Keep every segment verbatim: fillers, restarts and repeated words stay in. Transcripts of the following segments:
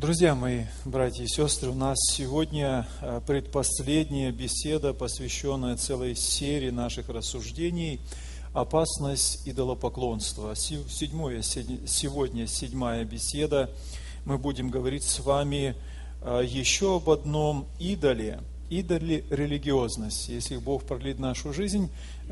Друзья мои, братья и сестры, у нас сегодня предпоследняя беседа, посвященная целой серии наших рассуждений «Опасность идолопоклонства». Седьмое, сегодня седьмая беседа. Мы будем говорить с вами еще об одном идоле, идоле религиозности. Если Бог продлит нашу жизнь,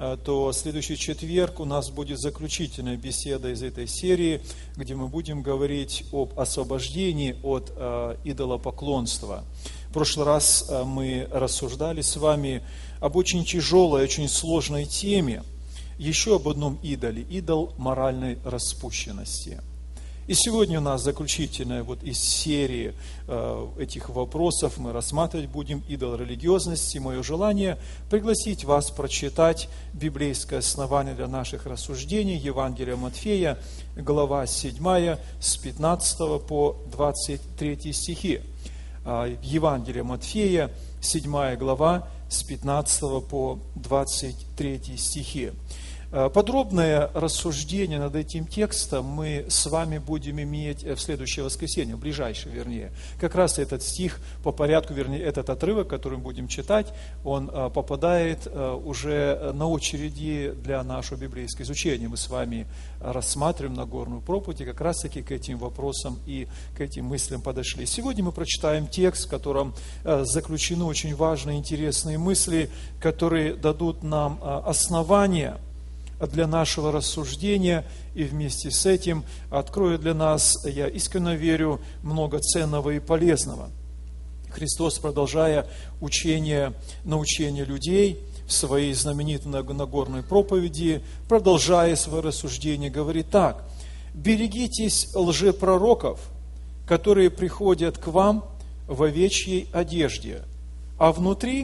то следующий четверг у нас будет заключительная беседа из этой серии, где мы будем говорить об освобождении от идолопоклонства. В прошлый раз мы рассуждали с вами об очень тяжелой, очень сложной теме, еще об одном идоле, идол моральной распущенности. И сегодня у нас заключительная вот из серии э, этих вопросов мы рассматривать будем идол религиозности. Мое желание пригласить вас прочитать библейское основание для наших рассуждений, Евангелие Матфея, глава седьмая, с пятнадцатого по двадцать третий стихи. Э, Евангелие Матфея, седьмая глава, с пятнадцатого по двадцать третий стихи. Подробное рассуждение над этим текстом мы с вами будем иметь в следующее воскресенье, в ближайшее, вернее. Как раз этот стих по порядку, вернее, этот отрывок, который мы будем читать, он попадает уже на очереди для нашего библейского изучения. Мы с вами рассматриваем Нагорную проповедь, и как раз таки к этим вопросам и к этим мыслям подошли. Сегодня мы прочитаем текст, в котором заключены очень важные, интересные мысли, которые дадут нам основания для нашего рассуждения, и вместе с этим откроет для нас, я искренне верю, много ценного и полезного. Христос, продолжая учение, научение людей в своей знаменитой Нагорной проповеди, продолжая свое рассуждение, говорит так: «Берегитесь лжепророков, которые приходят к вам в овечьей одежде, а внутри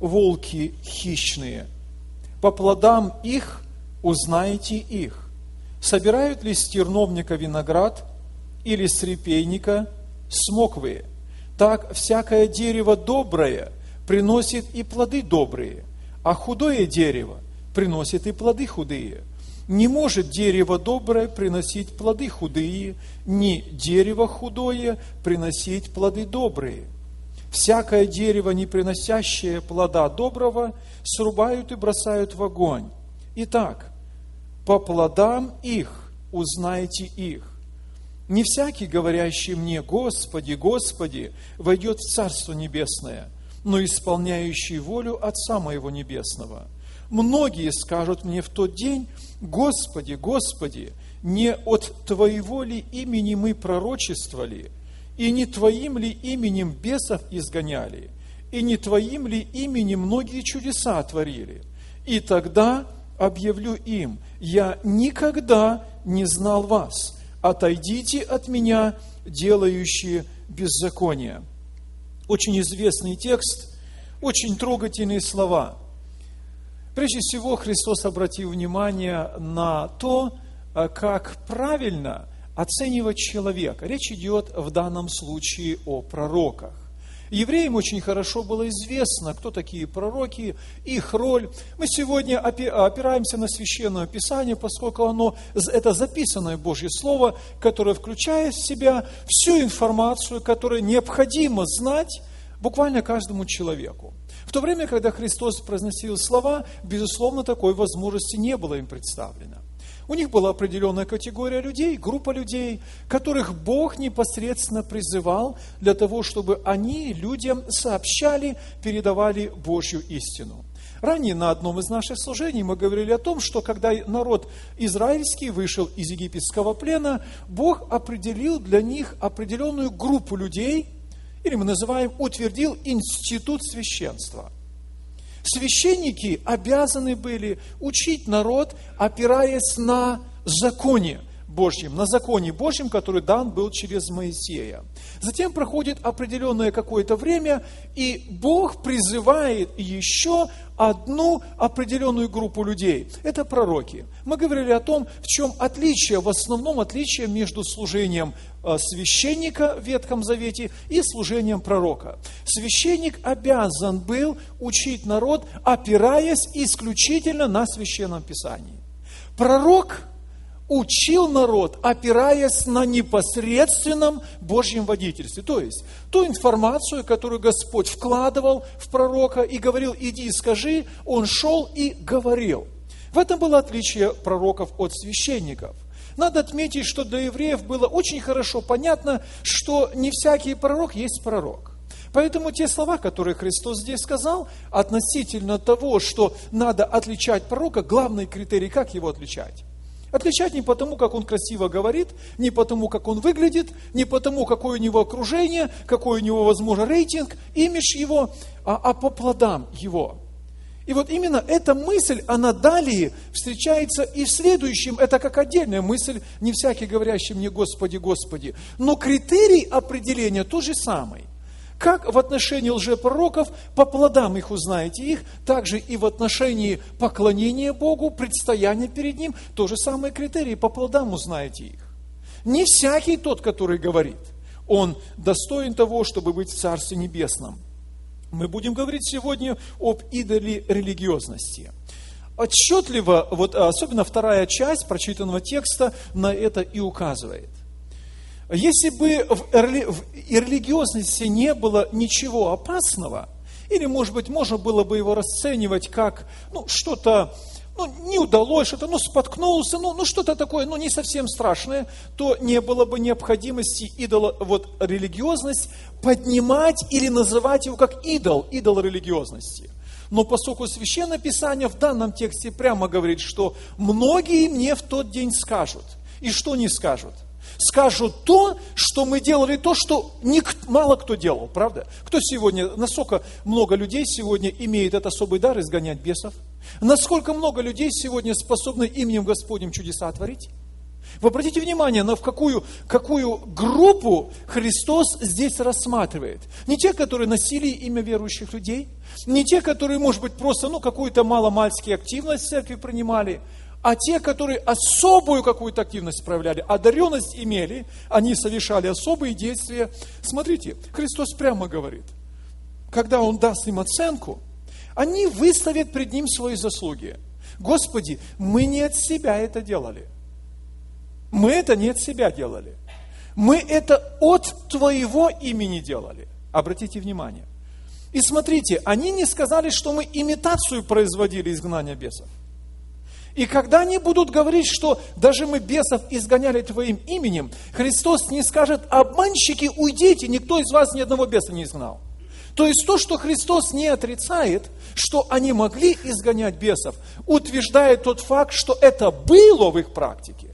волки хищные. По плодам их узнаете их. Собирают ли с терновника виноград или с репейника смоквы? Так всякое дерево доброе приносит и плоды добрые, а худое дерево приносит и плоды худые. Не может дерево доброе приносить плоды худые, ни дерево худое приносить плоды добрые. Всякое дерево, не приносящее плода доброго, срубают и бросают в огонь. Итак, по плодам их узнаете их. Не всякий, говорящий мне: Господи, Господи, войдет в Царство Небесное, но исполняющий волю Отца Моего Небесного. Многие скажут мне в тот день: Господи, Господи, не от Твоего ли имени мы пророчествовали, и не Твоим ли именем бесов изгоняли, и не Твоим ли именем многие чудеса творили? И тогда объявлю им: я никогда не знал вас. Отойдите от меня, делающие беззаконие». Очень известный текст, очень трогательные слова. Прежде всего, Христос обратил внимание на то, как правильно оценивать человека. Речь идет в данном случае о пророках. Евреям очень хорошо было известно, кто такие пророки, их роль. Мы сегодня опираемся на Священное Писание, поскольку оно, это записанное Божье Слово, которое включает в себя всю информацию, которую необходимо знать буквально каждому человеку. В то время, когда Христос произносил слова, безусловно, такой возможности не было им представлено. У них была определенная категория людей, группа людей, которых Бог непосредственно призывал для того, чтобы они людям сообщали, передавали Божью истину. Ранее на одном из наших служений мы говорили о том, что когда народ израильский вышел из египетского плена, Бог определил для них определенную группу людей, или мы называем, утвердил институт священства. Священники обязаны были учить народ, опираясь на законе Божьем, на законе Божьем, который дан был через Моисея. Затем проходит определенное какое-то время, и Бог призывает еще одну определенную группу людей. Это пророки. Мы говорили о том, в чем отличие, в основном отличие между служением священника в Ветхом Завете и служением пророка. Священник обязан был учить народ, опираясь исключительно на Священном Писании. Пророк, учил народ, опираясь на непосредственном Божьем водительстве. То есть, ту информацию, которую Господь вкладывал в пророка и говорил, иди и скажи, он шел и говорил. В этом было отличие пророков от священников. Надо отметить, что для евреев было очень хорошо понятно, что не всякий пророк есть пророк. Поэтому те слова, которые Христос здесь сказал, относительно того, что надо отличать пророка, главный критерий, как его отличать? Отличать не потому, как он красиво говорит, не потому, как он выглядит, не потому, какое у него окружение, какой у него, возможно, рейтинг, имидж его, а, а по плодам его. И вот именно эта мысль, она далее встречается и в следующем, это как отдельная мысль, не всякий говорящий мне «Господи, Господи». Но критерий определения тот же самый. Как в отношении лжепророков, по плодам их узнаете их, также и в отношении поклонения Богу, предстояния перед Ним, то же самое критерии, по плодам узнаете их. Не всякий тот, который говорит, он достоин того, чтобы быть в Царстве Небесном. Мы будем говорить сегодня об идоле религиозности. Отчетливо, вот, особенно вторая часть прочитанного текста на это и указывает. Если бы в религиозности не было ничего опасного, или, может быть, можно было бы его расценивать как ну, что-то, ну, не удалось, что-то, ну, споткнулся, ну, ну, что-то такое, ну, не совсем страшное, то не было бы необходимости идола, вот, религиозность поднимать или называть его как идол, идол религиозности. Но поскольку Священное Писание в данном тексте прямо говорит, что многие мне в тот день скажут, и что не скажут? Скажут то, что мы делали то, что ник- мало кто делал, правда? Кто сегодня, насколько много людей сегодня имеет этот особый дар изгонять бесов? Насколько много людей сегодня способны именем Господним чудеса творить? Вы обратите внимание, на в какую, какую группу Христос здесь рассматривает. Не те, которые носили имя верующих людей, не те, которые, может быть, просто ну, какую-то маломальскую активность в церкви принимали, а те, которые особую какую-то активность проявляли, одаренность имели, они совершали особые действия. Смотрите, Христос прямо говорит, когда Он даст им оценку, они выставят пред Ним свои заслуги. Господи, мы не от себя это делали. Мы это не от себя делали. Мы это от Твоего имени делали. Обратите внимание. И смотрите, они не сказали, что мы имитацию производили изгнания бесов. И когда они будут говорить, что даже мы бесов изгоняли Твоим именем, Христос не скажет: обманщики, уйдите, никто из вас ни одного беса не изгнал. То есть то, что Христос не отрицает, что они могли изгонять бесов, утверждает тот факт, что это было в их практике.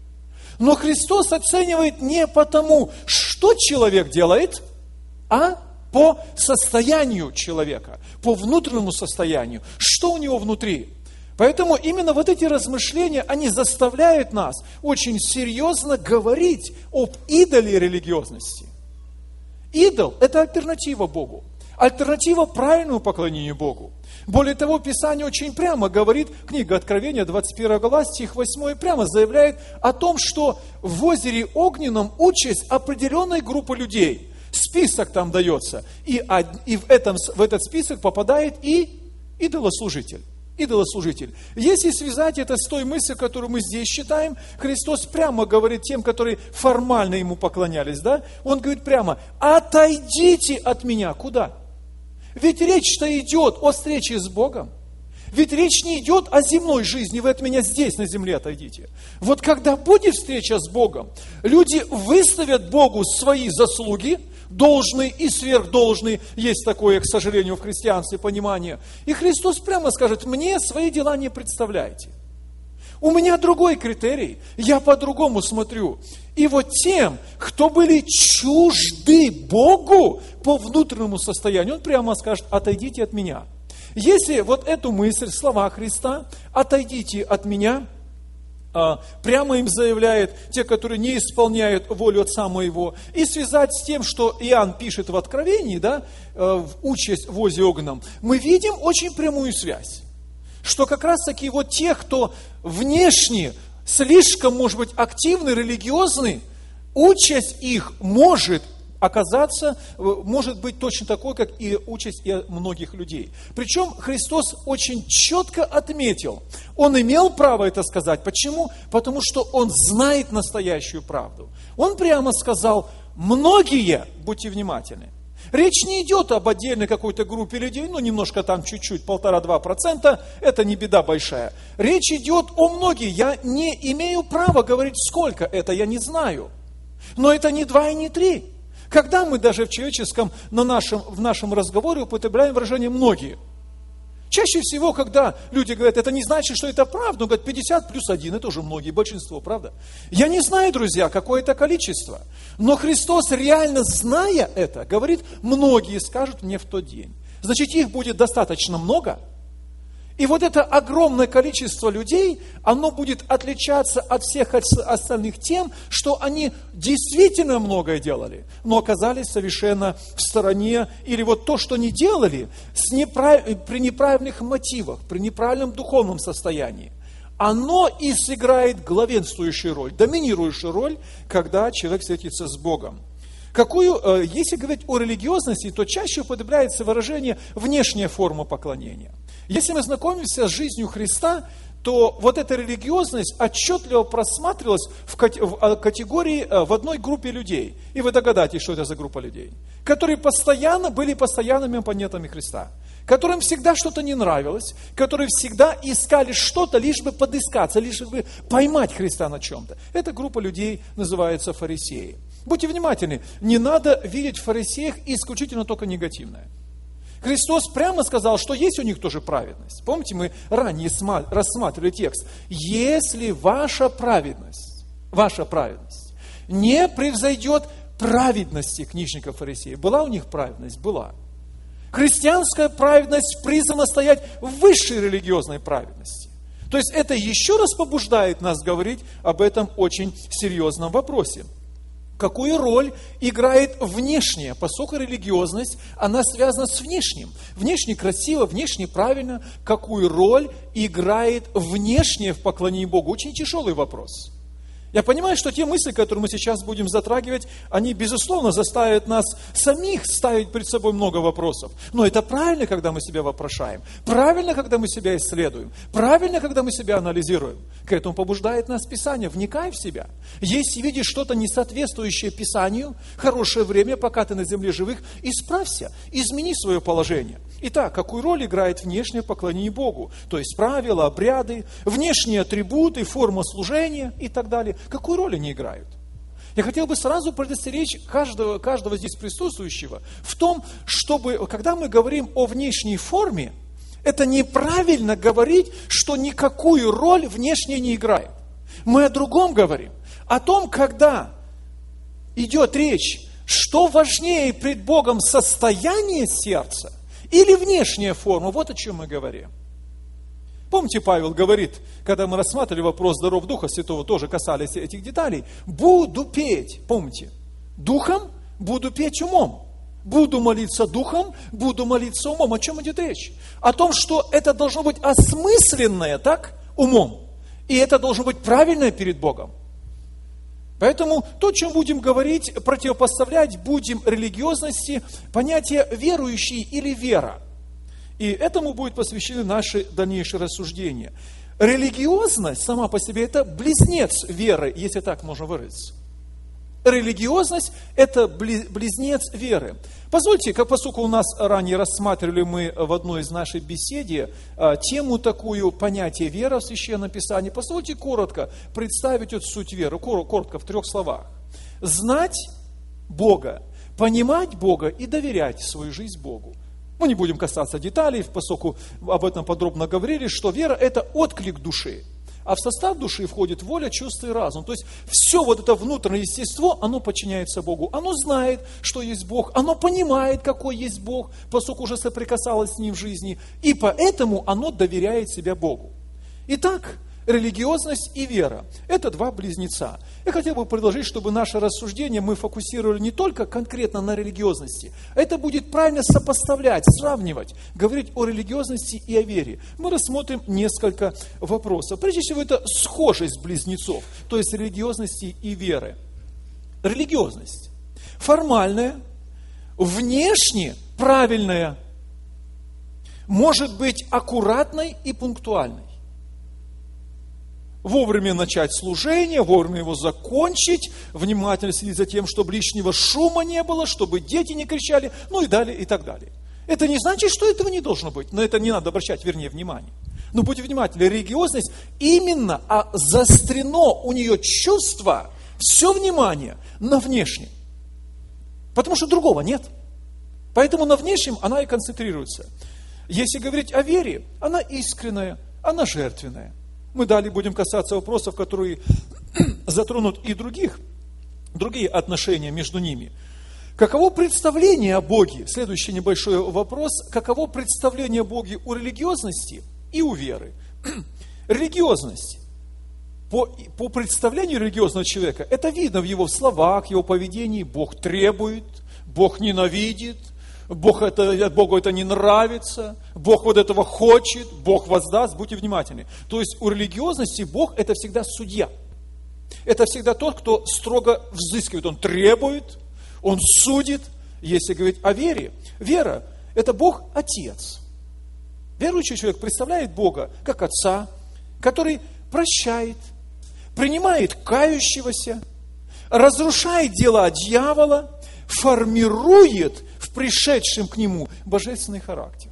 Но Христос оценивает не потому, что человек делает, а по состоянию человека, по внутреннему состоянию, что у него внутри. Поэтому именно вот эти размышления, они заставляют нас очень серьезно говорить об идоле религиозности. Идол – это альтернатива Богу, альтернатива правильному поклонению Богу. Более того, Писание очень прямо говорит, книга Откровения, двадцать первая глава, стих восьмой, прямо заявляет о том, что в озере Огненном участь определенной группы людей. Список там дается, и, и в, этом, в этот список попадает и идолослужитель. Идолослужитель. Если связать это с той мыслью, которую мы здесь читаем, Христос прямо говорит тем, которые формально Ему поклонялись, да? Он говорит прямо: отойдите от меня. Куда? Ведь речь-то идет о встрече с Богом. Ведь речь не идет о земной жизни, вы от меня здесь, на земле, отойдите. Вот когда будет встреча с Богом, люди выставят Богу свои заслуги, должные и сверхдолжные, есть такое, к сожалению, в христианстве понимание. И Христос прямо скажет: мне свои дела не представляйте. У меня другой критерий, я по-другому смотрю. И вот тем, кто были чужды Богу по внутреннему состоянию, Он прямо скажет: отойдите от меня. Если вот эту мысль, слова Христа, отойдите от меня, прямо им заявляет те, которые не исполняют волю Отца Моего, и связать с тем, что Иоанн пишет в Откровении, да, в участь в озе огненном, мы видим очень прямую связь. Что как раз таки вот те, кто внешне слишком, может быть, активны, религиозны, участь их может оказаться, может быть точно такой, как и участь и многих людей. Причем Христос очень четко отметил, Он имел право это сказать. Почему? Потому что Он знает настоящую правду. Он прямо сказал: многие, будьте внимательны. Речь не идет об отдельной какой-то группе людей, ну, немножко там чуть-чуть, полтора-два процента, это не беда большая. Речь идет о многих. Я не имею права говорить, сколько это, я не знаю. Но это не два и не три. Когда мы даже в человеческом, на нашем, в нашем разговоре употребляем выражение «многие»? Чаще всего, когда люди говорят, это не значит, что это правда, но говорят, пятьдесят плюс один, это уже многие, большинство, правда? Я не знаю, друзья, какое это количество, но Христос, реально зная это, говорит, многие скажут мне в тот день. Значит, их будет достаточно много. И вот это огромное количество людей, оно будет отличаться от всех остальных тем, что они действительно многое делали, но оказались совершенно в стороне, или вот то, что они делали, с неправ... при неправильных мотивах, при неправильном духовном состоянии, оно и сыграет главенствующую роль, доминирующую роль, когда человек встретится с Богом. Какую, если говорить о религиозности, то чаще употребляется выражение «внешняя форма поклонения». Если мы знакомимся с жизнью Христа, то вот эта религиозность отчетливо просматривалась в категории, в одной группе людей. И вы догадаетесь, что это за группа людей, которые постоянно были постоянными оппонентами Христа, которым всегда что-то не нравилось, которые всегда искали что-то, лишь бы подыскаться, лишь бы поймать Христа на чем-то. Эта группа людей называется фарисеи. Будьте внимательны, не надо видеть в фарисеях исключительно только негативное. Христос прямо сказал, что есть у них тоже праведность. Помните, мы ранее рассматривали текст. Если ваша праведность, ваша праведность не превзойдет праведности книжников фарисеев. Была у них праведность? Была. Христианская праведность призвана стоять в высшей религиозной праведности. То есть это еще раз побуждает нас говорить об этом очень серьезном вопросе. Какую роль играет внешняя, поскольку религиозность, она связана с внешним. Внешне красиво, внешне правильно. Какую роль играет внешнее в поклонении Богу? Очень тяжелый вопрос. Я понимаю, что те мысли, которые мы сейчас будем затрагивать, они, безусловно, заставят нас самих ставить перед собой много вопросов. Но это правильно, когда мы себя вопрошаем. Правильно, когда мы себя исследуем. Правильно, когда мы себя анализируем. К этому побуждает нас Писание. Вникай в себя. Если видишь что-то несоответствующее Писанию, хорошее время, пока ты на земле живых, исправься, измени свое положение. Итак, какую роль играет внешнее поклонение Богу? То есть правила, обряды, внешние атрибуты, форма служения и так далее. Какую роль они играют? Я хотел бы сразу предостеречь каждого, каждого здесь присутствующего в том, чтобы, когда мы говорим о внешней форме, это неправильно говорить, что никакую роль внешне не играет. Мы о другом говорим. О том, когда идет речь, что важнее пред Богом, состояние сердца или внешняя форма. Вот о чем мы говорим. Помните, Павел говорит, когда мы рассматривали вопрос даров Духа Святого, тоже касались этих деталей. Буду петь, помните, духом, буду петь умом. Буду молиться духом, буду молиться умом. О чем идет речь? О том, что это должно быть осмысленное, так, умом. И это должно быть правильное перед Богом. Поэтому то, о чем будем говорить, противопоставлять будем религиозности понятие верующий или вера. И этому будет посвящены наши дальнейшие рассуждения. Религиозность сама по себе – это близнец веры, если так можно выразиться. Религиозность – это близнец веры. Позвольте, как поскольку у нас ранее рассматривали мы в одной из наших беседе тему такую, понятие вера в Священном Писании, позвольте коротко представить эту суть веры, коротко в трех словах. Знать Бога, понимать Бога и доверять свою жизнь Богу. Мы не будем касаться деталей, поскольку об этом подробно говорили, что вера – это отклик души. А в состав души входит воля, чувство и разум. То есть все вот это внутреннее естество, оно подчиняется Богу. Оно знает, что есть Бог. Оно понимает, какой есть Бог, поскольку уже соприкасалось с Ним в жизни. И поэтому оно доверяет себя Богу. Итак, религиозность и вера – это два близнеца. Я хотел бы предложить, чтобы наше рассуждение мы фокусировали не только конкретно на религиозности, а это будет правильно сопоставлять, сравнивать, говорить о религиозности и о вере. Мы рассмотрим несколько вопросов. Прежде всего, это схожесть близнецов, то есть религиозности и веры. Религиозность. формальная, внешне правильная, может быть аккуратной и пунктуальной. Вовремя начать служение, вовремя его закончить, внимательно следить за тем, чтобы лишнего шума не было, чтобы дети не кричали, ну и далее, и так далее. Это не значит, что этого не должно быть, но это не надо обращать, вернее, внимание. Но будьте внимательны, религиозность именно а заострено у нее чувство, все внимание на внешнем. Потому что другого нет. Поэтому на внешнем она и концентрируется. Если говорить о вере, она искренняя, она жертвенная. Мы далее будем касаться вопросов, которые затронут и других, другие отношения между ними. Каково представление о Боге? Следующий небольшой вопрос. Каково представление о Боге у религиозности и у веры? Религиозность. По, по представлению религиозного человека, это видно в его словах, его поведении. Бог требует, Бог ненавидит, Бог это, Богу это не нравится, Бог вот этого хочет, Бог воздаст, будьте внимательны. То есть у религиозности Бог это всегда судья. Это всегда тот, кто строго взыскивает, он требует, он судит. Если говорить о вере, вера это Бог Отец. Верующий человек представляет Бога как Отца, который прощает, принимает кающегося, разрушает дела дьявола, формирует в пришедшем к нему божественный характер.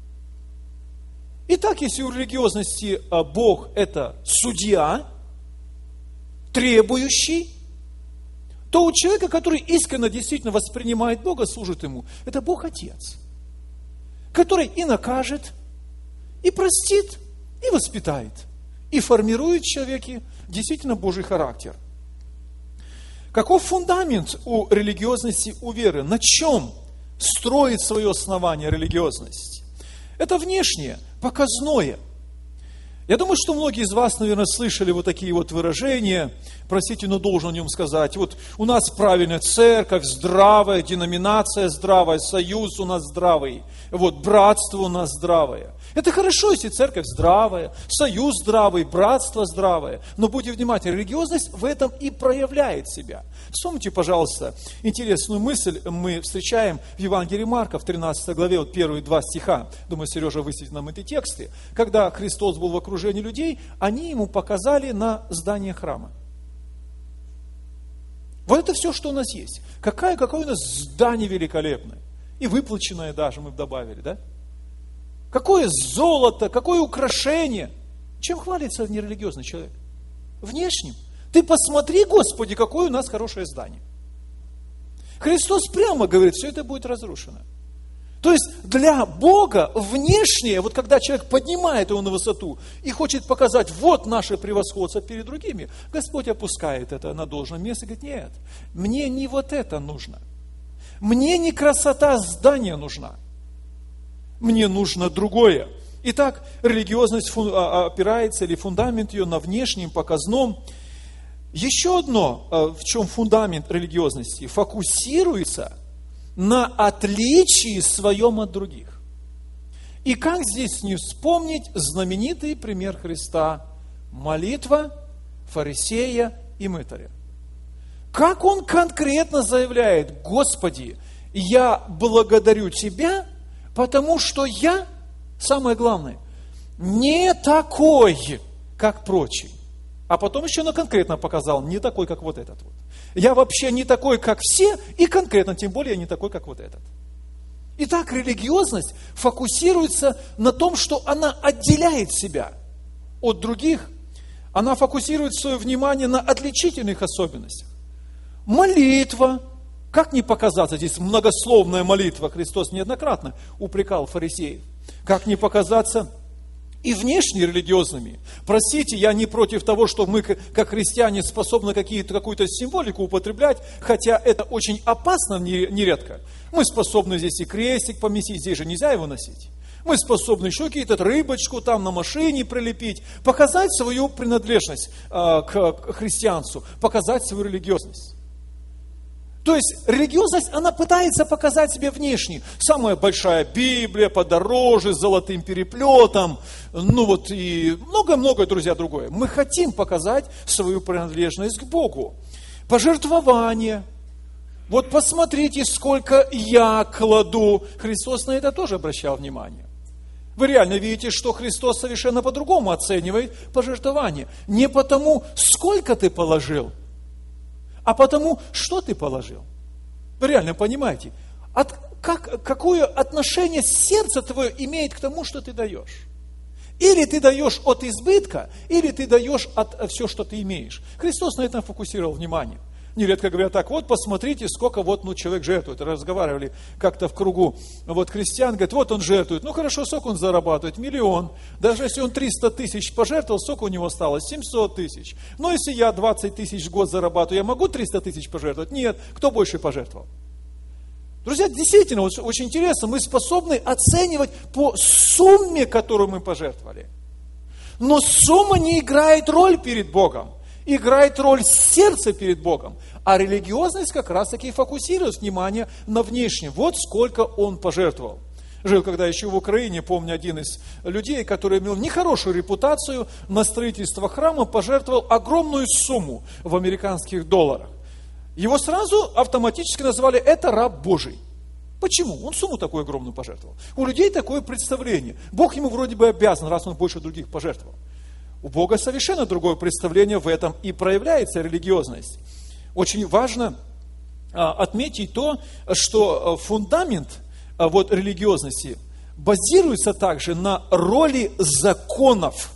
Итак, если у религиозности Бог это судья, требующий, то у человека, который искренне действительно воспринимает Бога, служит ему, это Бог Отец, который и накажет, и простит, и воспитает, и формирует в человеке действительно Божий характер. Каков фундамент у религиозности, у веры? На чем строит свое основание религиозность? Это внешнее, показное. Я думаю, что многие из вас, наверное, слышали вот такие вот выражения, простите, но должен о нем сказать. Вот у нас правильная церковь, здравая, деноминация здравая, союз у нас здравый, вот братство у нас здравое. Это хорошо, если церковь здравая, союз здравый, братство здравое. Но будьте внимательны, религиозность в этом и проявляет себя. Вспомните, пожалуйста, интересную мысль мы встречаем в Евангелии Марка, в тринадцатой главе, вот первые два стиха. Думаю, Сережа высветит нам эти тексты. Когда Христос был в окружении людей, они ему показали на здание храма. Вот это все, что у нас есть. Какое, какое у нас здание великолепное. И выплаченное даже мы добавили, да? Какое золото, какое украшение. Чем хвалится нерелигиозный человек? Внешним. Ты посмотри, Господи, какое у нас хорошее здание. Христос прямо говорит, все это будет разрушено. То есть для Бога внешнее, вот когда человек поднимает его на высоту и хочет показать, вот наше превосходство перед другими, Господь опускает это на должное место и говорит, нет, мне не вот это нужно. Мне не красота здания нужна. Мне нужно другое. Итак, религиозность опирается, или фундамент ее на внешнем, показном. Еще одно, в чем фундамент религиозности, фокусируется на отличии своем от других. И как здесь не вспомнить знаменитый пример Христа, молитва фарисея и мытаря. Как он конкретно заявляет, Господи, я благодарю Тебя, потому что я, самое главное, не такой, как прочий. А потом еще на конкретно показал, не такой, как вот этот вот. Я вообще не такой, как все, и конкретно, тем более, не такой, как вот этот. Итак, религиозность фокусируется на том, что она отделяет себя от других. Она фокусирует свое внимание на отличительных особенностях. Молитва. Как не показаться, здесь многословная молитва, Христос неоднократно упрекал фарисеев. Как не показаться и внешне религиозными. Простите, я не против того, что мы, как христиане, способны какие-то, какую-то символику употреблять, хотя это очень опасно нередко. Мы способны здесь и крестик поместить, здесь же нельзя его носить. Мы способны еще какие-то рыбочку там на машине прилепить, показать свою принадлежность э, к христианству, показать свою религиозность. То есть религиозность, она пытается показать себе внешне. Самая большая Библия, подороже, с золотым переплетом, ну вот и много-много, друзья, другое. Мы хотим показать свою принадлежность к Богу. Пожертвование. Вот посмотрите, сколько я кладу. Христос на это тоже обращал внимание. Вы реально видите, что Христос совершенно по-другому оценивает пожертвование. Не потому, сколько ты положил, а потому, что ты положил. Вы реально понимаете, от, как, какое отношение сердце твое имеет к тому, что ты даешь. Или ты даешь от избытка, или ты даешь от все, что ты имеешь. Христос на этом фокусировал внимание. Нередко говорят так, вот посмотрите, сколько вот ну, человек жертвует. Разговаривали как-то в кругу вот христиан, говорят, вот он жертвует. Ну хорошо, сколько он зарабатывает? Миллион. Даже если он триста тысяч пожертвовал, сколько у него осталось? семьсот тысяч. Но если я двадцать тысяч в год зарабатываю, я могу триста тысяч пожертвовать? Нет. Кто больше пожертвовал? Друзья, действительно, очень интересно, мы способны оценивать по сумме, которую мы пожертвовали. Но сумма не играет роль перед Богом. Играет роль сердца перед Богом. А религиозность как раз таки фокусирует внимание на внешнем. Вот сколько он пожертвовал. Жил когда еще в Украине, помню, один из людей, который имел нехорошую репутацию на строительство храма, пожертвовал огромную сумму в американских долларах. Его сразу автоматически назвали «это раб Божий». Почему? Он сумму такую огромную пожертвовал. У людей такое представление. Бог ему вроде бы обязан, раз он больше других пожертвовал. У Бога совершенно другое представление, в этом и проявляется религиозность. Очень важно а, отметить то, что фундамент а, вот, религиозности базируется также на роли законов.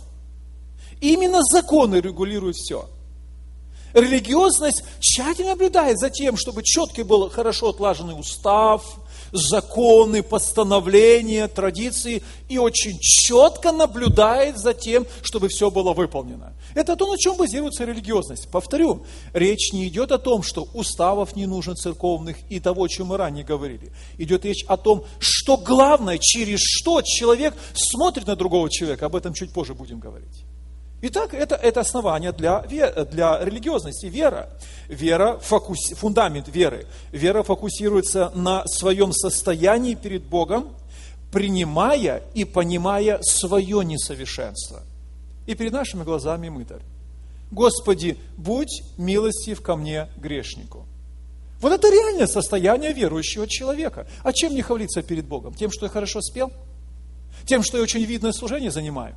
И именно законы регулируют все. Религиозность тщательно наблюдает за тем, чтобы четкий был хорошо отлаженный устав, законы, постановления, традиции, и очень четко наблюдает за тем, чтобы все было выполнено. Это то, на чем базируется религиозность. Повторю, речь не идет о том, что уставов не нужно церковных и того, о чем мы ранее говорили. Идет речь о том, что главное, через что человек смотрит на другого человека. Об этом чуть позже будем говорить. Итак, это, это основание для, для религиозности, вера. Вера, фокус, фундамент веры. Вера фокусируется на своем состоянии перед Богом, принимая и понимая свое несовершенство. И перед нашими глазами мытарь. Господи, будь милостив ко мне, грешнику. Вот это реальное состояние верующего человека. А чем мне хвалиться перед Богом? Тем, что я хорошо спел? Тем, что я очень видное служение занимаю?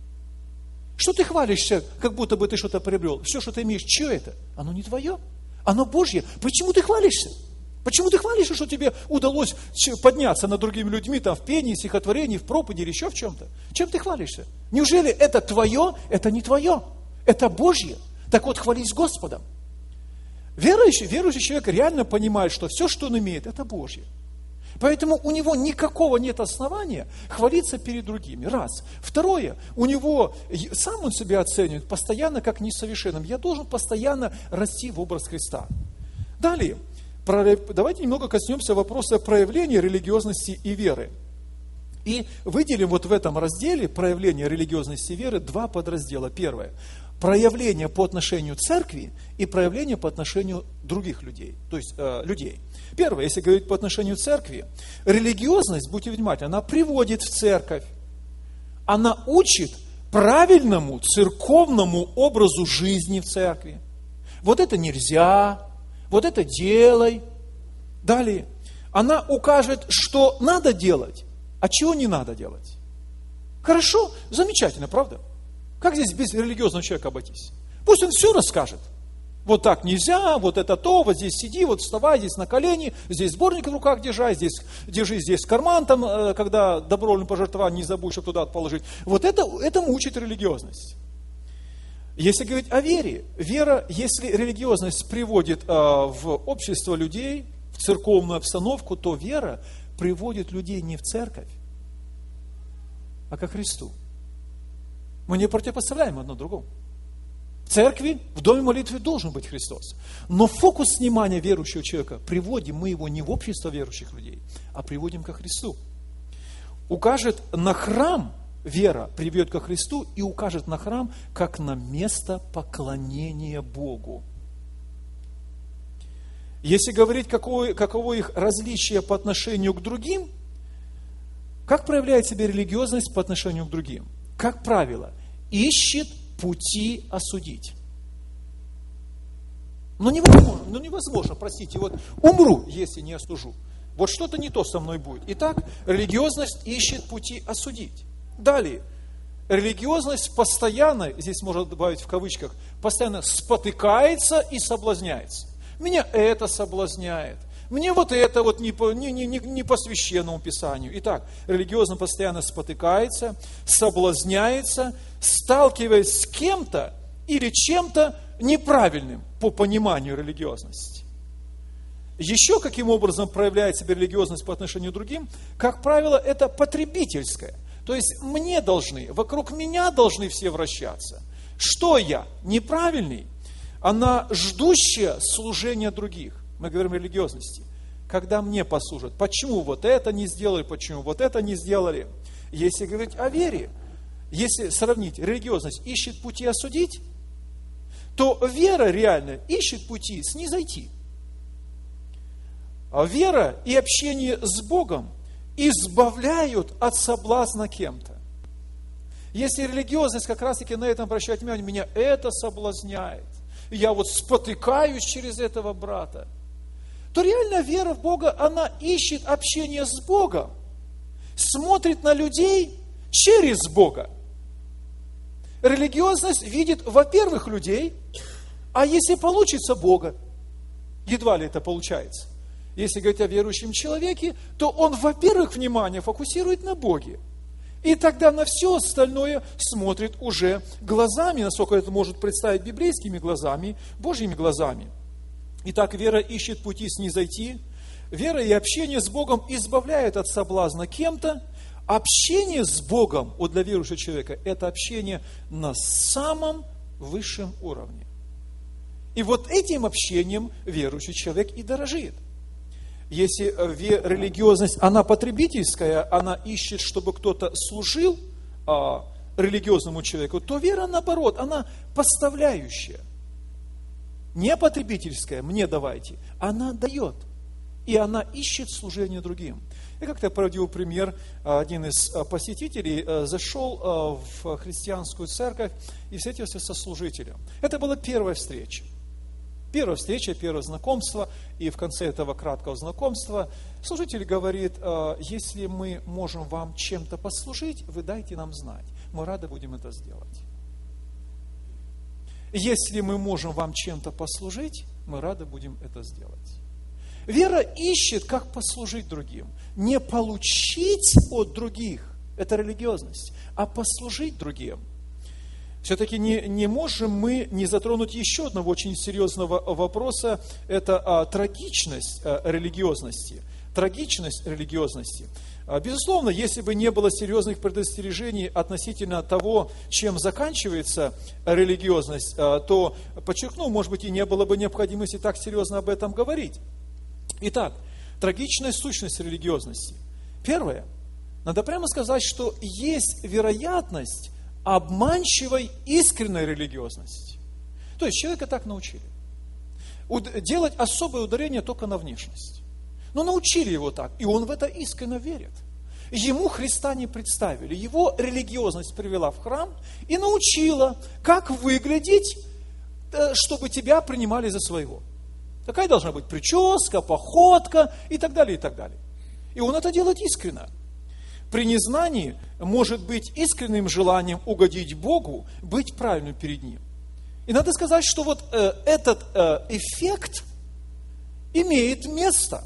Что ты хвалишься, как будто бы ты что-то приобрел? Все, что ты имеешь, чье это? Оно не твое, оно Божье. Почему ты хвалишься? Почему ты хвалишься, что тебе удалось подняться над другими людьми там, в пении, стихотворении, в проповеди или еще в чем-то? Чем ты хвалишься? Неужели это твое? Это не твое. Это Божье. Так вот, хвались Господом. Верующий, верующий человек реально понимает, что все, что он имеет, это Божье. Поэтому у него никакого нет основания хвалиться перед другими. Раз. Второе, у него, сам он себя оценивает постоянно как несовершенным. Я должен постоянно расти в образ Христа. Далее, давайте немного коснемся вопроса проявления религиозности и веры. И выделим вот в этом разделе проявления религиозности и веры два подраздела. Первое. Проявление по отношению к церкви и проявление по отношению других людей, то есть э, людей. Первое, если говорить по отношению к церкви, религиозность, будьте внимательны, она приводит в церковь, она учит правильному церковному образу жизни в церкви. Вот это нельзя, вот это делай. Далее, она укажет, что надо делать, а чего не надо делать. Хорошо, замечательно, правда? Как здесь без религиозного человека обойтись? Пусть он все расскажет. Вот так нельзя, вот это то, вот здесь сиди, вот вставай, здесь на колени, здесь сборник в руках держай, здесь держи, здесь карман, там, когда добровольное пожертвование, не забудь, чтобы туда положить. Вот это, этому учит религиозность. Если говорить о вере, вера, если религиозность приводит а, в общество людей, в церковную обстановку, то вера приводит людей не в церковь, а ко Христу. Мы не противопоставляем одно другому. В церкви, в доме молитвы должен быть Христос. Но фокус внимания верующего человека, приводим мы его не в общество верующих людей, а приводим ко Христу. Укажет на храм, вера приведет ко Христу и укажет на храм, как на место поклонения Богу. Если говорить, каково, каково их различие по отношению к другим, как проявляет себя религиозность по отношению к другим? Как правило, ищет пути осудить. Ну невозможно, ну невозможно, простите, вот умру, если не осужу. Вот что-то не то со мной будет. Итак, религиозность ищет пути осудить. Далее, религиозность постоянно, здесь можно добавить в кавычках, постоянно спотыкается и соблазняется. Меня это соблазняет. Мне вот это вот не по, не, не, не по священному писанию. Итак, религиозно постоянно спотыкается, соблазняется, сталкиваясь с кем-то или чем-то неправильным по пониманию религиозности. Еще каким образом проявляет себя религиозность по отношению к другим? Как правило, это потребительское. То есть мне должны, вокруг меня должны все вращаться. Что я? Неправильный? Она ждущая служения других. Мы говорим о религиозности. Когда мне послужат. Почему вот это не сделали, почему вот это не сделали? Если говорить о вере, если сравнить, религиозность ищет пути осудить, то вера реально ищет пути снизойти. А вера и общение с Богом избавляют от соблазна кем-то. Если религиозность как раз-таки на этом обращает внимание, меня это соблазняет, я вот спотыкаюсь через этого брата, то реально вера в Бога, она ищет общение с Богом, смотрит на людей через Бога. Религиозность видит, во-первых, людей, а если получится, Бога. Едва ли это получается. Если говорить о верующем человеке, то он, во-первых, внимание фокусирует на Боге. И тогда на все остальное смотрит уже глазами, насколько это может представить библейскими глазами, Божьими глазами. Итак, вера ищет пути снизойти. Вера и общение с Богом избавляют от соблазна кем-то. Общение с Богом вот для верующего человека – это общение на самом высшем уровне. И вот этим общением верующий человек и дорожит. Если религиозность, она потребительская, она ищет, чтобы кто-то служил а, религиозному человеку, то вера, наоборот, она поставляющая. Не потребительская, мне давайте, она дает. И она ищет служение другим. Я как-то проводил пример, один из посетителей зашел в христианскую церковь и встретился со служителем. Это была первая встреча. Первая встреча, первое знакомство, и в конце этого краткого знакомства служитель говорит, если мы можем вам чем-то послужить, вы дайте нам знать, мы рады будем это сделать. Если мы можем вам чем-то послужить, мы рады будем это сделать. Вера ищет, как послужить другим. Не получить от других, это религиозность, а послужить другим. Все-таки не, не можем мы не затронуть еще одного очень серьезного вопроса, это а, трагичность а, религиозности. Трагичность религиозности. А, безусловно, если бы не было серьезных предостережений относительно того, чем заканчивается религиозность, а, то, подчеркну, может быть, и не было бы необходимости так серьезно об этом говорить. Итак, трагичная сущность религиозности. Первое, надо прямо сказать, что есть вероятность обманчивой искренней религиозности. То есть человека так научили. Делать особое ударение только на внешность. Но научили его так, и он в это искренне верит. Ему Христа не представили. Его религиозность привела в храм и научила, как выглядеть, чтобы тебя принимали за своего. Такая должна быть прическа, походка и так далее, и так далее. И он это делает искренне. При незнании может быть искренним желанием угодить Богу, быть правильным перед Ним. И надо сказать, что вот э, этот э, эффект имеет место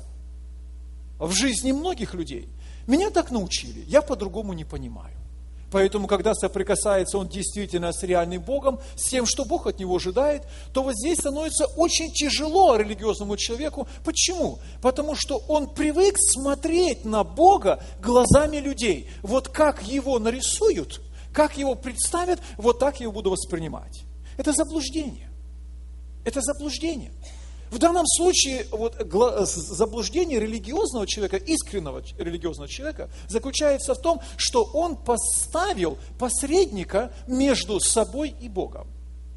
в жизни многих людей. Меня так научили, я по-другому не понимаю. Поэтому, когда соприкасается он действительно с реальным Богом, с тем, что Бог от него ожидает, то вот здесь становится очень тяжело религиозному человеку. Почему? Потому что он привык смотреть на Бога глазами людей. Вот как его нарисуют, как его представят, вот так я его буду воспринимать. Это заблуждение. Это заблуждение. В данном случае вот, заблуждение религиозного человека, искреннего религиозного человека, заключается в том, что он поставил посредника между собой и Богом.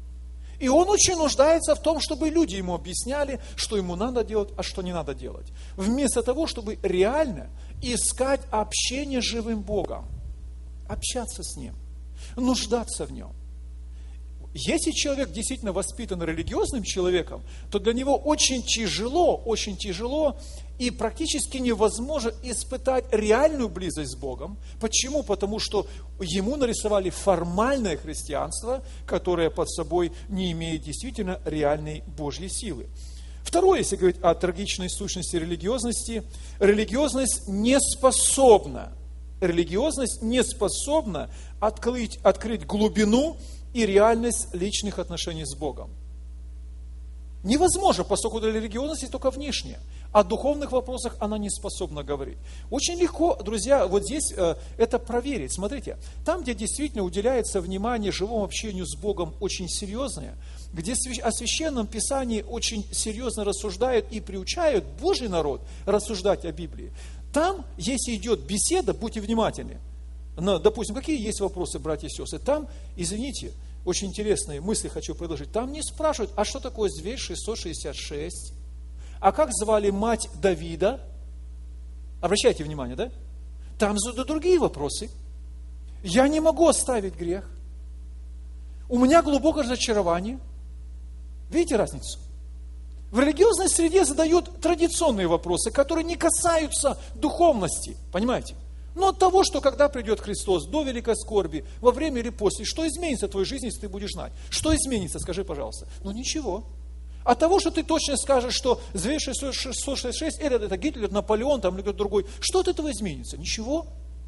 И он очень нуждается в том, чтобы люди ему объясняли, что ему надо делать, а что не надо делать. Вместо того, чтобы реально искать общение с живым Богом, общаться с Ним, нуждаться в Нем. если человек действительно воспитан религиозным человеком, то для него очень тяжело, очень тяжело и практически невозможно испытать реальную близость с Богом. Почему? Потому что ему нарисовали формальное христианство, которое под собой не имеет действительно реальной Божьей силы. Второе, если говорить о трагичной сущности религиозности, религиозность не способна, религиозность не способна открыть, открыть глубину и реальность личных отношений с Богом. Невозможно, поскольку религиозность есть только внешняя. О духовных вопросах она не способна говорить. Очень легко, друзья, вот здесь э, это проверить. Смотрите, там, где действительно уделяется внимание живому общению с Богом очень серьезное, где о Священном Писании очень серьезно рассуждают и приучают Божий народ рассуждать о Библии, там, если идет беседа, будьте внимательны. Но, допустим, какие есть вопросы, братья и сестры? Там, извините, очень интересные мысли хочу предложить. Там не спрашивают, а что такое зверь шестьсот шестьдесят шесть? А как звали мать Давида? Обращайте внимание, да? Там задают другие вопросы. Я не могу оставить грех. У меня глубокое разочарование. Видите разницу? В религиозной среде задают традиционные вопросы, которые не касаются духовности. Понимаете? Но от того, что когда придет Христос, до великой скорби, во время или после, что изменится в твоей жизни, если ты будешь знать? Что изменится, скажи, пожалуйста. Ну ничего. От того, что ты точно скажешь, что зверь шестьсот шестьдесят шесть, это, это Гитлер, Наполеон, там или кто-то другой, что от этого изменится? Ничего.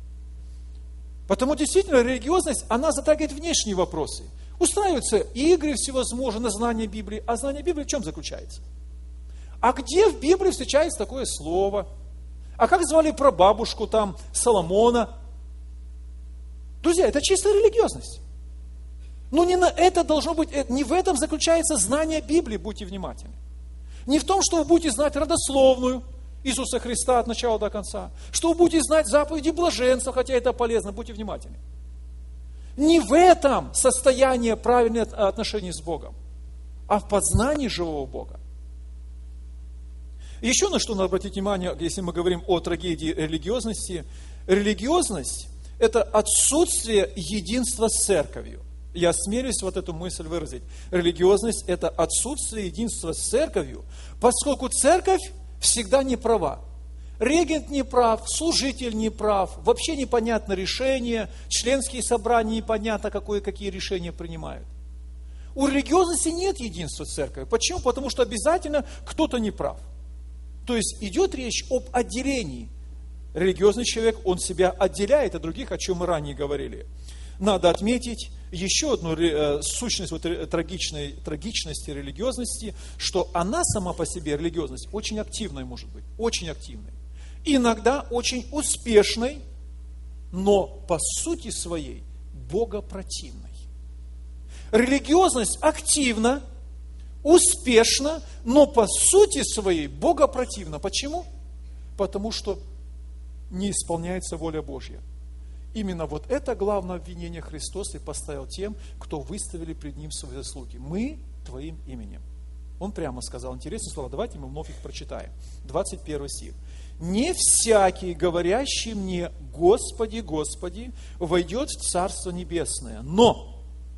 Потому действительно религиозность, она затрагивает внешние вопросы. Устраиваются игры всевозможные на знание Библии. А знание Библии в чем заключается? А где в Библии встречается такое слово? А как звали прабабушку там Соломона? Друзья, это чистая религиозность. Но не на это должно быть, не в этом заключается знание Библии, будьте внимательны. Не в том, что вы будете знать родословную Иисуса Христа от начала до конца, что вы будете знать заповеди блаженства, хотя это полезно, будьте внимательны. Не в этом состояние правильных отношений с Богом, а в познании живого Бога. Еще на что надо обратить внимание, если мы говорим о трагедии религиозности. Религиозность – это отсутствие единства с церковью. Я осмелюсь вот эту мысль выразить. Религиозность – это отсутствие единства с церковью, поскольку церковь всегда не права. Регент не прав, служитель не прав, вообще непонятно решение, членские собрания непонятно, какое, какие решения принимают. У религиозности нет единства с церковью. Почему? Потому что обязательно кто-то не прав. То есть идет речь об отделении. Религиозный человек, он себя отделяет от других, о чем мы ранее говорили. Надо отметить еще одну э, сущность вот, трагичной, трагичности религиозности, что она сама по себе, религиозность, очень активной может быть, очень активной. Иногда очень успешной, но по сути своей богопротивной. Религиозность активна, успешна, но по сути своей богопротивна. Почему? Потому что не исполняется воля Божья. Именно вот это главное обвинение Христос и поставил тем, кто выставили пред Ним свои заслуги. Мы Твоим именем. Он прямо сказал интересные слова. Давайте мы вновь их прочитаем. двадцать первый стих. «Не всякий, говорящий мне, Господи, Господи, войдет в Царство Небесное, но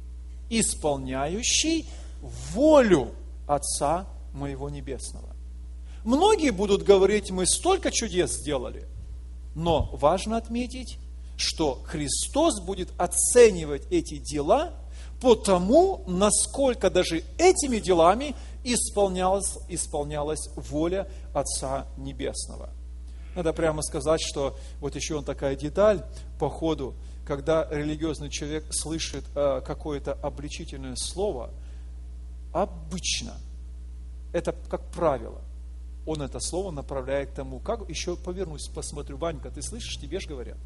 исполняющий волю Отца моего Небесного». Многие будут говорить, мы столько чудес сделали, но важно отметить, что Христос будет оценивать эти дела по тому, насколько даже этими делами исполнялась, исполнялась воля Отца Небесного. Надо прямо сказать, что вот еще он такая деталь по ходу, когда религиозный человек слышит э, какое-то обличительное слово, обычно, это как правило, он это слово направляет к тому, как, еще повернусь, посмотрю, Ванька, ты слышишь, тебе же говорят.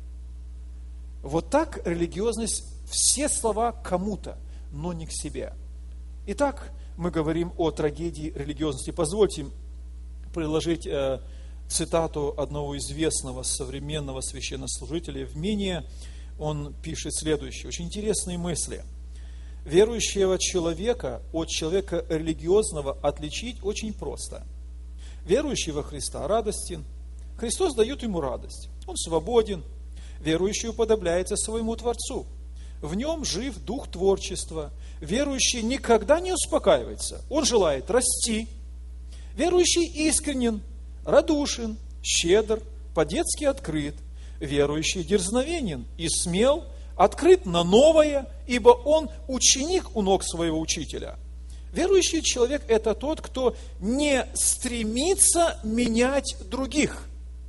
Вот так религиозность, все слова кому-то, но не к себе. Итак, мы говорим о трагедии религиозности. Позвольте приложить э, цитату одного известного современного священнослужителя Евмения. Он пишет следующее, очень интересные мысли. Верующего человека от человека религиозного отличить очень просто. Верующий во Христа радостен, Христос дает ему радость, он свободен, верующий уподобляется своему Творцу. в нем жив дух творчества. Верующий никогда не успокаивается. Он желает расти. Верующий искренен, радушен, щедр, по-детски открыт. Верующий дерзновенен и смел, открыт на новое, ибо он ученик у ног своего учителя. Верующий человек – это тот, кто не стремится менять других,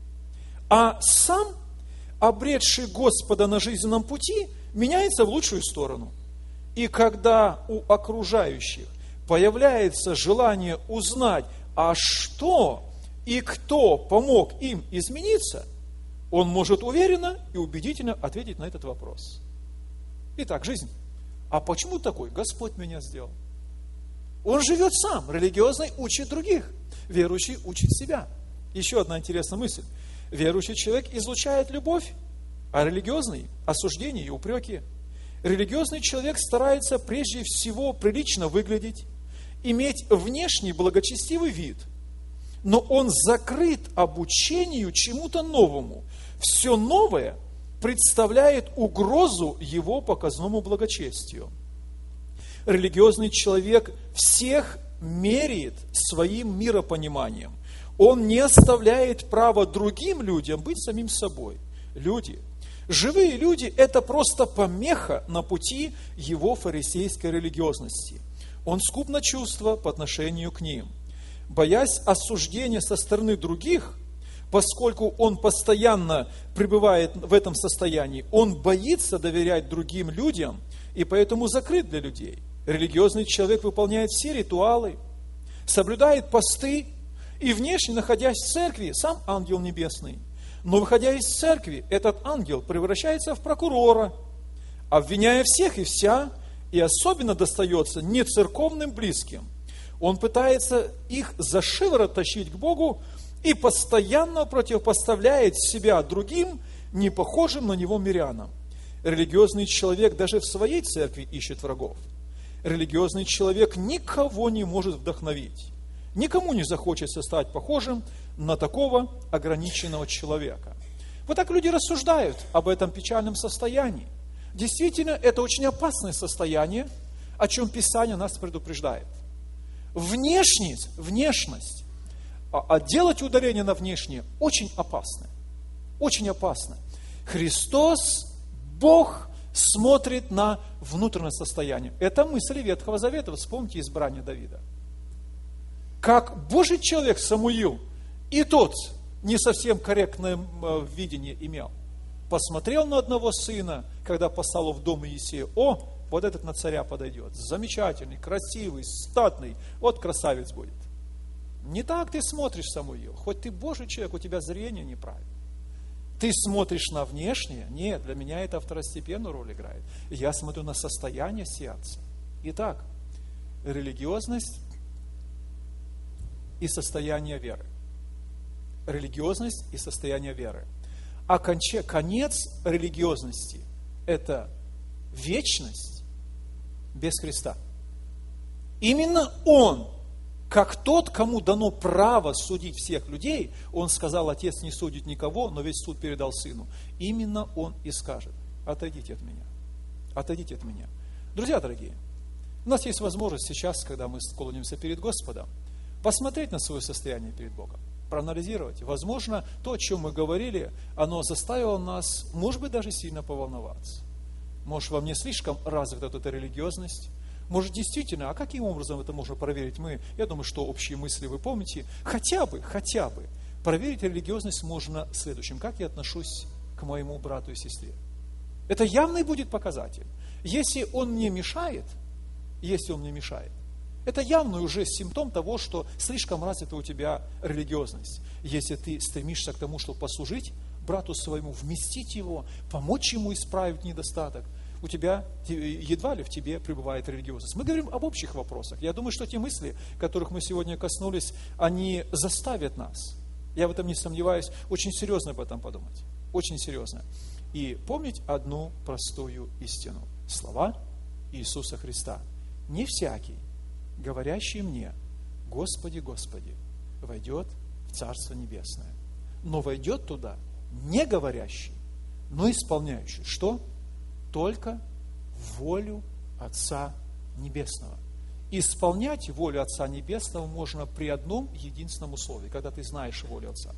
а сам, обретший Господа на жизненном пути, меняется в лучшую сторону. И когда у окружающих появляется желание узнать, а что и кто помог им измениться, он может уверенно и убедительно ответить на этот вопрос. Итак, жизнь. А почему такой? Господь меня сделал. Он живет сам, религиозный учит других, верующий учит себя. Еще одна интересная мысль. Верующий человек излучает любовь, а религиозный – осуждение и упреки. Религиозный человек старается прежде всего прилично выглядеть, иметь внешний благочестивый вид, но он закрыт обучению чему-то новому. Все новое представляет угрозу его показному благочестию. Религиозный человек всех меряет своим миропониманием. Он не оставляет права другим людям быть самим собой. Люди, живые люди – это просто помеха на пути его фарисейской религиозности. Он скуп на чувства по отношению к ним. Боясь осуждения со стороны других, поскольку он постоянно пребывает в этом состоянии, он боится доверять другим людям и поэтому закрыт для людей. Религиозный человек выполняет все ритуалы, соблюдает посты и внешне, находясь в церкви, сам ангел небесный. Но выходя из церкви, этот ангел превращается в прокурора, обвиняя всех и вся, и особенно достается нецерковным близким. Он пытается их за шиворот тащить к Богу и постоянно противопоставляет себя другим, не похожим на него мирянам. Религиозный человек даже в своей церкви ищет врагов. Религиозный человек никого не может вдохновить. Никому не захочется стать похожим на такого ограниченного человека. Вот так люди рассуждают об этом печальном состоянии. Действительно, это очень опасное состояние, о чем Писание нас предупреждает. Внешность, внешность, а делать ударение на внешнее очень опасно. Очень опасно. Христос, Бог, смотрит на внутреннее состояние. Это мысли Ветхого Завета. Вспомните избрание Давида. Как Божий человек Самуил, и тот не совсем корректное видение имел. Посмотрел на одного сына, когда послал в дом Иисея. О, вот этот на царя подойдет. Замечательный, красивый, статный. Вот красавец будет. Не так ты смотришь, Самуил. Хоть ты Божий человек, у тебя зрение неправильное. Ты смотришь на внешнее? Нет, для меня это второстепенную роль играет. Я смотрю на состояние сердца. Итак, религиозность и состояние веры. Религиозность и состояние веры. А конче, конец религиозности – это вечность без Христа. Именно Он, как тот, кому дано право судить всех людей, Он сказал: Отец не судит никого, но весь суд передал Сыну. Именно Он и скажет: отойдите от меня, отойдите от меня. Друзья дорогие, у нас есть возможность сейчас, когда мы склонимся перед Господом, посмотреть на свое состояние перед Богом, проанализировать. Возможно, то, о чем мы говорили, оно заставило нас, может быть, даже сильно поволноваться. Может, во мне слишком развита эта религиозность. Может, действительно, а каким образом это можно проверить? Мы, я думаю, что общие мысли вы помните. Хотя бы, хотя бы, проверить религиозность можно следующим. Как я отношусь к моему брату и сестре? Это явный будет показатель. Если он мне мешает, если он мне мешает, это явный уже симптом того, что слишком развита у тебя религиозность. Если ты стремишься к тому, чтобы послужить брату своему, вместить его, помочь ему исправить недостаток, у тебя едва ли в тебе пребывает религиозность. Мы говорим об общих вопросах. Я думаю, что те мысли, которых мы сегодня коснулись, они заставят нас, я в этом не сомневаюсь, очень серьезно об этом подумать. Очень серьезно. И помнить одну простую истину. Слова Иисуса Христа. Не всякий, говорящий мне: Господи, Господи, войдет в Царство Небесное. Но войдет туда не говорящий, но исполняющий. Что? Только волю Отца Небесного. Исполнять волю Отца Небесного можно при одном единственном условии, когда ты знаешь волю Отца.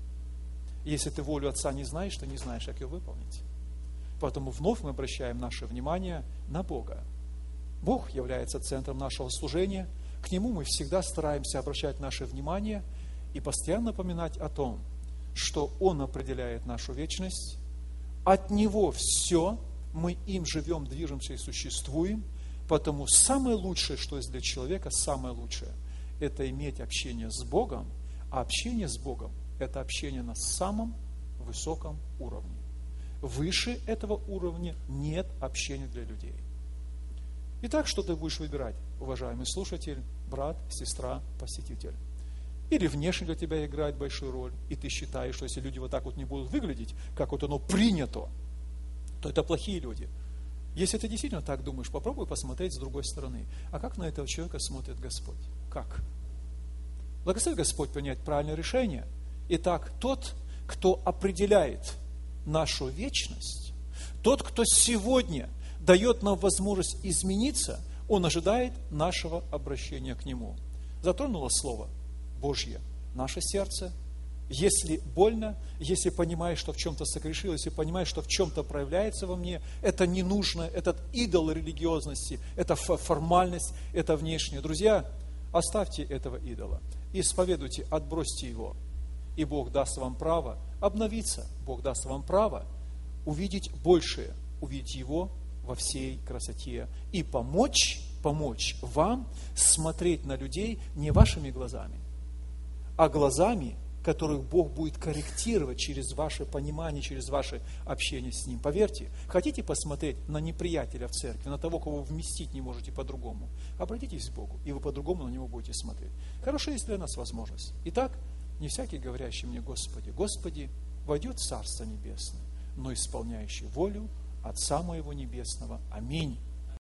Если ты волю Отца не знаешь, ты не знаешь, как ее выполнить. Поэтому вновь мы обращаем наше внимание на Бога. Бог является центром нашего служения. К Нему мы всегда стараемся обращать наше внимание и постоянно напоминать о том, что Он определяет нашу вечность. От Него все, мы им живем, движемся и существуем. Потому самое лучшее, что есть для человека, самое лучшее, это иметь общение с Богом, а общение с Богом – это общение на самом высоком уровне. Выше этого уровня нет общения для людей. Итак, что ты будешь выбирать, уважаемый слушатель, брат, сестра, посетитель? Или внешне для тебя играет большую роль, и ты считаешь, что если люди вот так вот не будут выглядеть, как вот оно принято, то это плохие люди. Если ты действительно так думаешь, попробуй посмотреть с другой стороны. А как на этого человека смотрит Господь? Как? Благослови Господь принять правильное решение. Итак, тот, кто определяет нашу вечность, тот, кто сегодня дает нам возможность измениться, он ожидает нашего обращения к Нему. Затронуло Слово Божье наше сердце. Если больно, если понимаешь, что в чем-то согрешил, если понимаешь, что в чем-то проявляется во мне, это не нужно, этот идол религиозности, это формальность, это внешнее. Друзья, оставьте этого идола, исповедуйте, отбросьте его, и Бог даст вам право обновиться, Бог даст вам право увидеть большее, увидеть Его во всей красоте и помочь, помочь вам смотреть на людей не вашими глазами, а глазами, которых Бог будет корректировать через ваше понимание, через ваше общение с Ним. Поверьте, хотите посмотреть на неприятеля в церкви, на того, кого вы вместить не можете по-другому, обратитесь к Богу, и вы по-другому на Него будете смотреть. Хорошая есть для нас возможность. Итак, не всякий, говорящий мне Господи, Господи, войдет в Царство Небесное, но исполняющий волю Отца моего Небесного. Аминь.